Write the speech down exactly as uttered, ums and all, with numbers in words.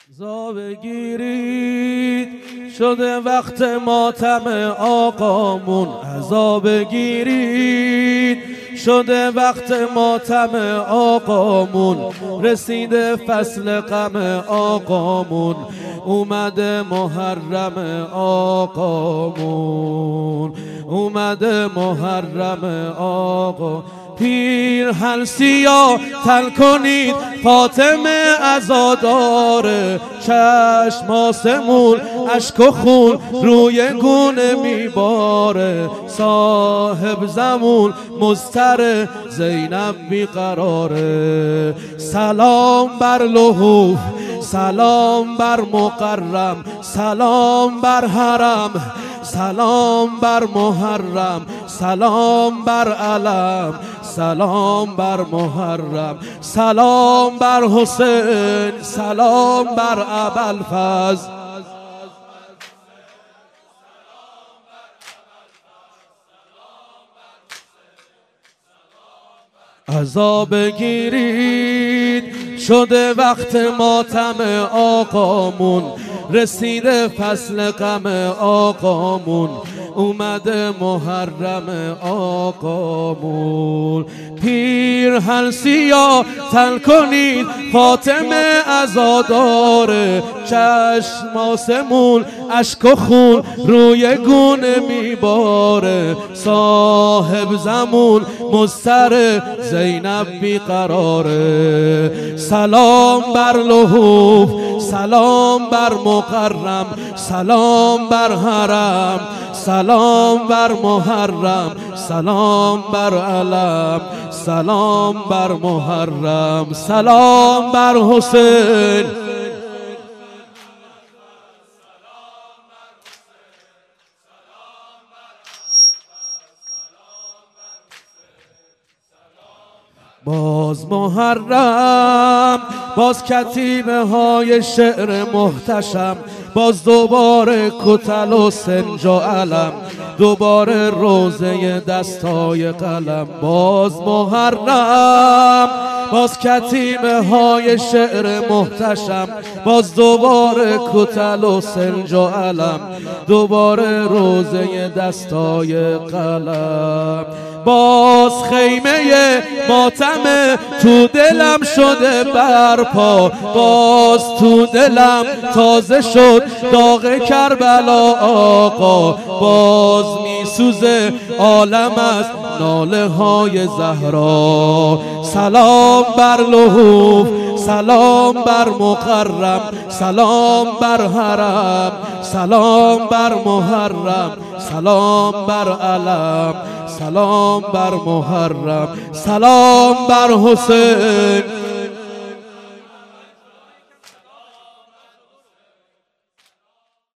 عزا بگیرید شده وقت ماتم آقامون، عزا بگیرید شده وقت ماتم آقامون، رسیده فصل غم آقامون، اومده محرم آقامون، اومده محرم آقا. پیرهن سیاه تن کنید فاطمه عزاداره، چشم آسمون اشک و خون روی گونه میباره، صاحب زمون مضطر زینب بیقراره. سلام بر لحوف، سلام بر مکرم، سلام بر حرم، سلام بر محرم، سلام بر علم، سلام بر محرم، سلام بر حسین، سلام بر ابوالفضل. عزا بگیرید شده وقت ماتم آقامون، رسیده فصل غم آقامون، اومده محرم آقامون. پیرهن سیاه تن کنید فاطمه عزاداره، چشم آسمون اشک و خون روی گونه میباره، صاحب زمون مضطر زینب بیقراره. سلام بر لحوف، سلام بر مکرم، سلام بر حرم، سلام بر محرم، سلام بر علم، سلام بر محرم، سلام بر حسین. باز محرم، باز کتیبه های شعر محتشم، باز دوباره کتل و سنج و علم، دوباره روزه دستای قلم. باز محرم، باز کتیبه های شعر محتشم، باز دوباره کتل و سنج و علم، دوباره روزه دستای قلم. باز خیمه ماتم تو دلم شده برپا، باز تو دلم تازه شد داغ کربلا آقا، باز میسوزه عالم از ناله های زهرا. سلام بر لحوف، سلام بر مکرم، سلام بر حرم، سلام بر محرم، سلام بر علم، سلام بر محرم، سلام بر حسین.